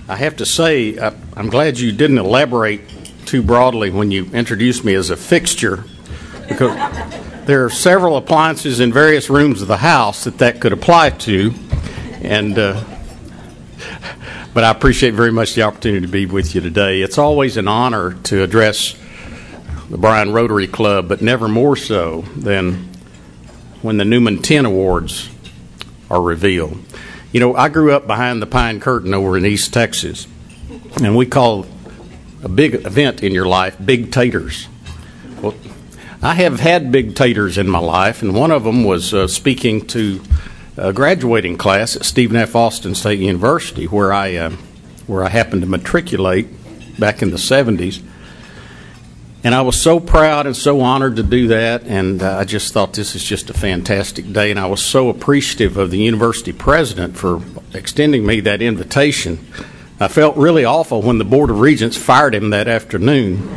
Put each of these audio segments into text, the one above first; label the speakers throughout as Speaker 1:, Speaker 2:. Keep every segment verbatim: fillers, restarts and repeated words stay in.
Speaker 1: I have to say, I, I'm glad you didn't elaborate too broadly when you introduced me as a fixture, because there are several appliances in various rooms of the house that that could apply to, and uh, but I appreciate very much the opportunity to be with you today. It's always an honor to address the Bryan Rotary Club, but never more so than when the Newman ten Awards are revealed. You know, I grew up behind the pine curtain over in East Texas, and we call a big event in your life Big Taters. Well, I have had big taters in my life, and one of them was uh, speaking to a graduating class at Stephen F. Austin State University, where I uh, where I happened to matriculate back in the seventies. And I was so proud and so honored to do that, and uh, I just thought this is just a fantastic day, and I was so appreciative of the university president for extending me that invitation. I felt really awful when the Board of Regents fired him that afternoon.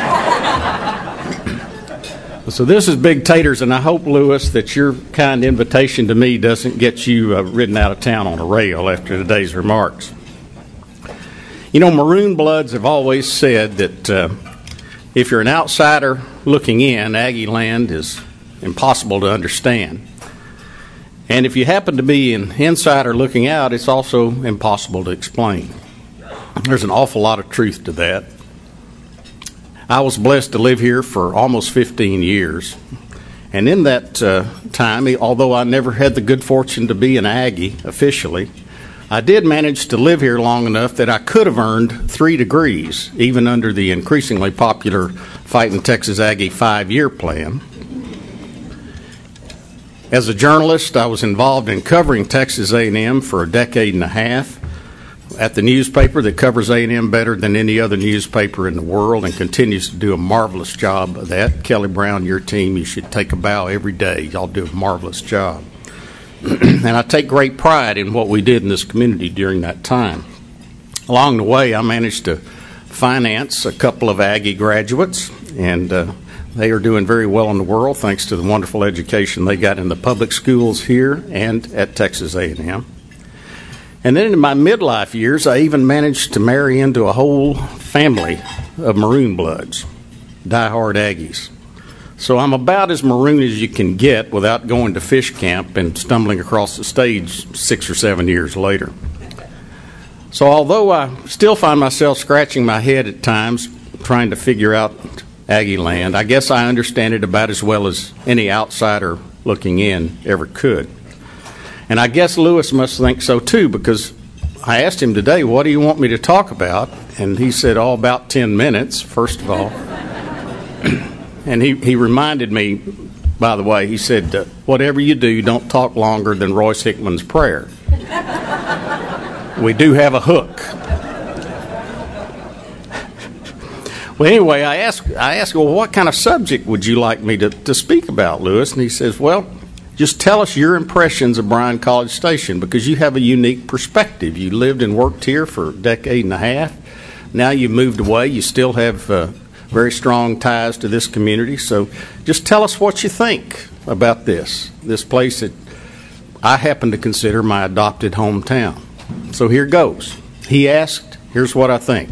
Speaker 1: So this is Big Taters, and I hope, Lewis, that your kind invitation to me doesn't get you uh, ridden out of town on a rail after today's remarks. You know, Maroon Bloods have always said that uh, if you're an outsider looking in, Aggie land is impossible to understand. And if you happen to be an insider looking out, it's also impossible to explain. There's an awful lot of truth to that. I was blessed to live here for almost fifteen years. And in that uh, time, although I never had the good fortune to be an Aggie officially, I did manage to live here long enough that I could have earned three degrees, even under the increasingly popular Fighting Texas Aggie five-year plan. As a journalist, I was involved in covering Texas A and M for a decade and a half at the newspaper that covers A and M better than any other newspaper in the world and continues to do a marvelous job of that. Kelly Brown, your team, you should take a bow every day. Y'all do a marvelous job. And I take great pride in what we did in this community during that time. Along the way, I managed to finance a couple of Aggie graduates, and uh, they are doing very well in the world thanks to the wonderful education they got in the public schools here and at Texas A and M. And then in my midlife years, I even managed to marry into a whole family of Maroon Bloods, diehard Aggies. So I'm about as maroon as you can get without going to fish camp and stumbling across the stage six or seven years later. So although I still find myself scratching my head at times trying to figure out Aggie land, I guess I understand it about as well as any outsider looking in ever could. And I guess Lewis must think so too, because I asked him today, what do you want me to talk about? And he said, oh, about ten minutes, first of all. And he, he reminded me, by the way, he said, uh, whatever you do, don't talk longer than Royce Hickman's prayer. We do have a hook. Well, anyway, I asked, I asked, well, what kind of subject would you like me to, to speak about, Lewis? And he says, well, just tell us your impressions of Bryan College Station, because you have a unique perspective. You lived and worked here for a decade and a half. Now you've moved away. You still have uh, very strong ties to this community. So just tell us what you think about this, this place that I happen to consider my adopted hometown. So here goes. He asked, here's what I think.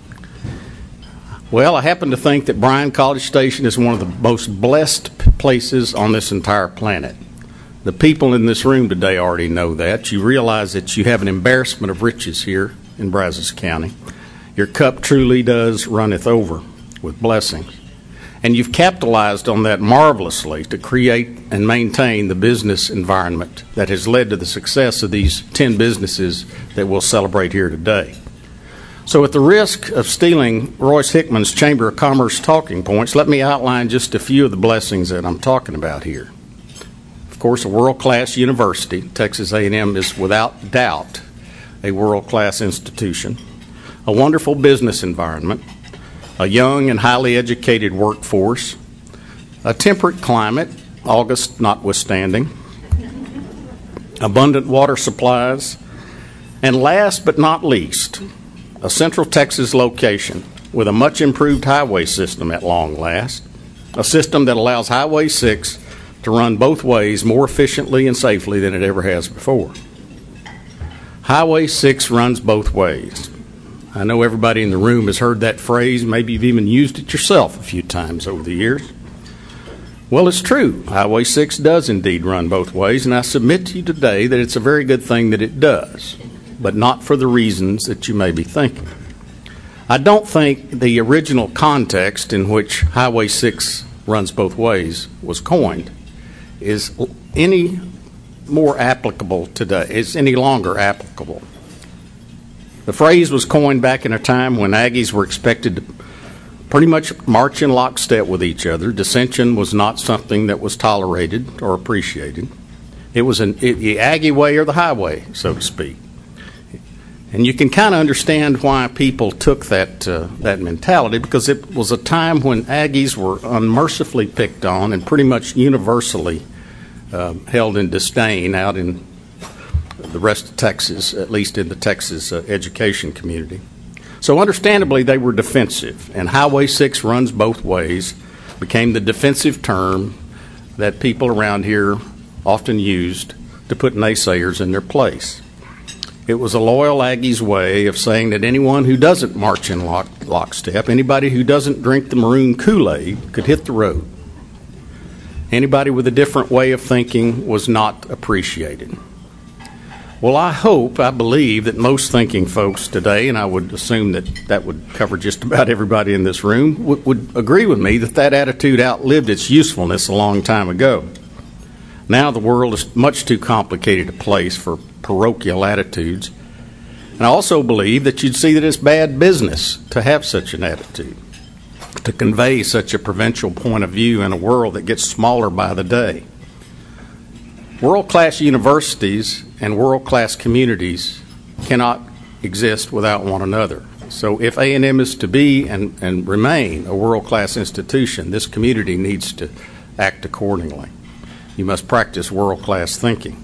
Speaker 1: Well, I happen to think that Bryan College Station is one of the most blessed places on this entire planet. The people in this room today already know that. You realize that you have an embarrassment of riches here in Brazos County. Your cup truly does runneth over with blessings. And you've capitalized on that marvelously to create and maintain the business environment that has led to the success of these ten businesses that we'll celebrate here today. So at the risk of stealing Royce Hickman's Chamber of Commerce talking points, let me outline just a few of the blessings that I'm talking about here. Of course, a world-class university. Texas A and M is without doubt a world-class institution. A wonderful business environment. A young and highly educated workforce. A temperate climate, August notwithstanding. Abundant water supplies. And last but not least, a Central Texas location with a much improved highway system at long last, a system that allows Highway six to run both ways more efficiently and safely than it ever has before. Highway six runs both ways. I know everybody in the room has heard that phrase. Maybe you've even used it yourself a few times over the years. Well, it's true. Highway six does indeed run both ways, and I submit to you today that it's a very good thing that it does, but not for the reasons that you may be thinking. I don't think the original context in which Highway six runs both ways was coined is any more applicable today, is any longer applicable. The phrase was coined back in a time when Aggies were expected to pretty much march in lockstep with each other. Dissension was not something that was tolerated or appreciated. It was an, it, the Aggie way or the highway, so to speak. And you can kind of understand why people took that uh, that mentality, because it was a time when Aggies were unmercifully picked on and pretty much universally uh, held in disdain out in the rest of Texas, at least in the Texas uh, education community. So understandably, they were defensive, and Highway six runs both ways became the defensive term that people around here often used to put naysayers in their place. It was a loyal Aggies way of saying that anyone who doesn't march in lock, lockstep, anybody who doesn't drink the maroon Kool-Aid could hit the road. Anybody with a different way of thinking was not appreciated. Well, I hope, I believe that most thinking folks today, and I would assume that that would cover just about everybody in this room, w- would agree with me that that attitude outlived its usefulness a long time ago. Now the world is much too complicated a place for parochial attitudes. And I also believe that you'd see that it's bad business to have such an attitude, to convey such a provincial point of view in a world that gets smaller by the day. World-class universities and world-class communities cannot exist without one another. So if A and M is to be and, and remain a world-class institution, this community needs to act accordingly. You must practice world-class thinking.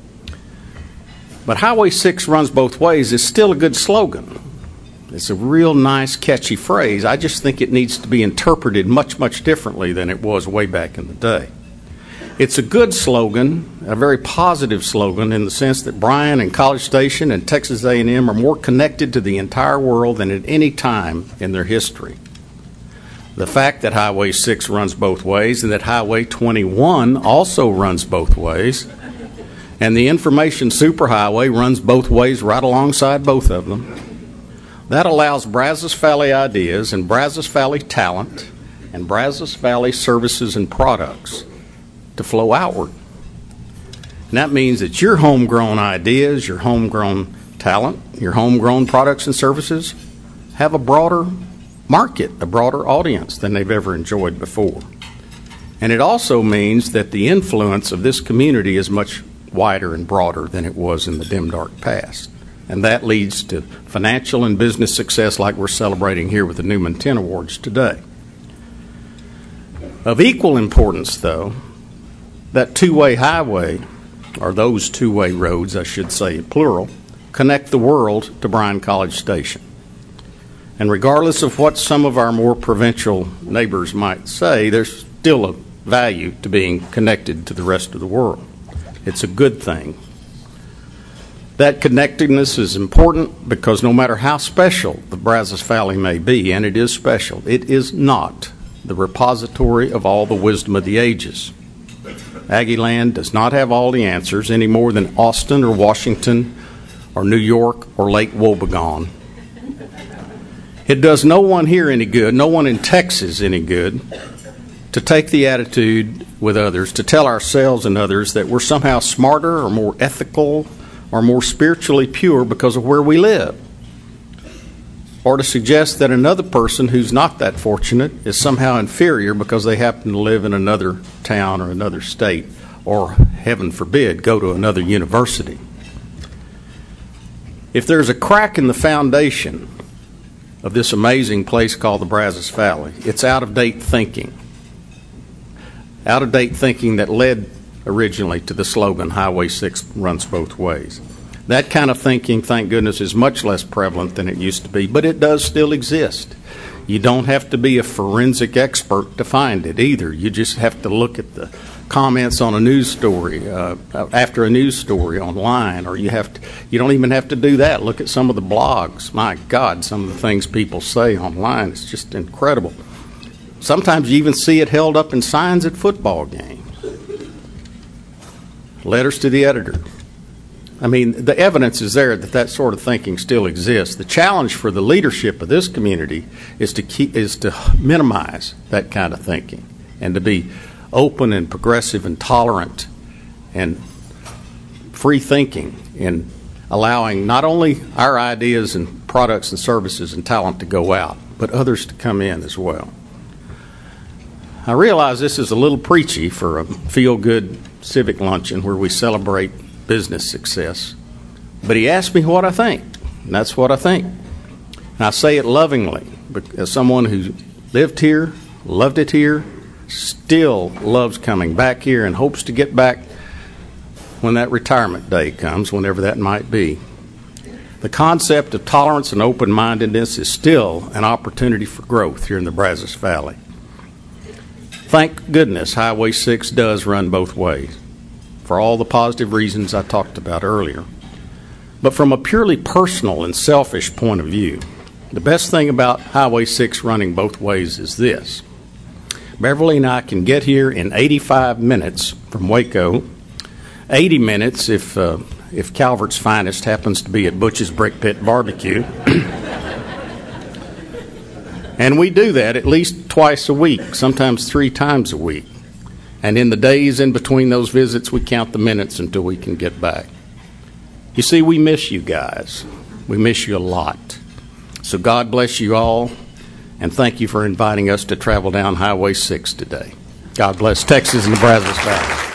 Speaker 1: But Highway six runs both ways is still a good slogan. It's a real nice, catchy phrase. I just think it needs to be interpreted much, much differently than it was way back in the day. It's a good slogan, a very positive slogan, in the sense that Bryan and College Station and Texas A and M are more connected to the entire world than at any time in their history. The fact that Highway six runs both ways and that Highway twenty-one also runs both ways, and the Information Superhighway runs both ways right alongside both of them, that allows Brazos Valley ideas and Brazos Valley talent and Brazos Valley services and products to flow outward. And that means that your homegrown ideas, your homegrown talent, your homegrown products and services have a broader market, a broader audience than they've ever enjoyed before. And it also means that the influence of this community is much wider and broader than it was in the dim, dark past. And that leads to financial and business success like we're celebrating here with the Newman ten Awards today. Of equal importance, though, that two-way highway, or those two-way roads, I should say, plural, connect the world to Bryan College Station. And regardless of what some of our more provincial neighbors might say, there's still a value to being connected to the rest of the world. It's a good thing. That connectedness is important because no matter how special the Brazos Valley may be, and it is special, it is not the repository of all the wisdom of the ages. Aggie Land does not have all the answers any more than Austin or Washington or New York or Lake Wobegon. It does no one here any good, no one in Texas any good, to take the attitude with others, to tell ourselves and others that we're somehow smarter or more ethical or more spiritually pure because of where we live, or to suggest that another person who's not that fortunate is somehow inferior because they happen to live in another town or another state, or, heaven forbid, go to another university. If there's a crack in the foundation of this amazing place called the Brazos Valley, it's out-of-date thinking. Out-of-date thinking that led originally to the slogan, Highway six runs both ways. That kind of thinking, thank goodness, is much less prevalent than it used to be, but it does still exist. You don't have to be a forensic expert to find it either. You just have to look at the comments on a news story, uh, after a news story online, or you have to, you don't even have to do that. Look at some of the blogs. My God, some of the things people say online, it's just incredible. Sometimes you even see it held up in signs at football games. Letters to the editor. I mean, the evidence is there that that sort of thinking still exists. The challenge for the leadership of this community is to keep, is to minimize that kind of thinking and to be open and progressive and tolerant and free thinking in allowing not only our ideas and products and services and talent to go out, but others to come in as well. I realize this is a little preachy for a feel-good civic luncheon where we celebrate business success, but he asked me what I think, and that's what I think. And I say it lovingly, but as someone who lived here, loved it here, still loves coming back here and hopes to get back when that retirement day comes, whenever that might be. The concept of tolerance and open-mindedness is still an opportunity for growth here in the Brazos Valley. Thank goodness Highway six does run both ways, for all the positive reasons I talked about earlier. But from a purely personal and selfish point of view, the best thing about Highway six running both ways is this. Beverly and I can get here in eighty-five minutes from Waco, eighty minutes if uh, if Calvert's Finest happens to be at Butch's Brick Pit Barbecue. And we do that at least twice a week, sometimes three times a week. And in the days in between those visits, we count the minutes until we can get back. You see, we miss you guys. We miss you a lot. So God bless you all, and thank you for inviting us to travel down Highway six today. God bless Texas and the Brazos Valley.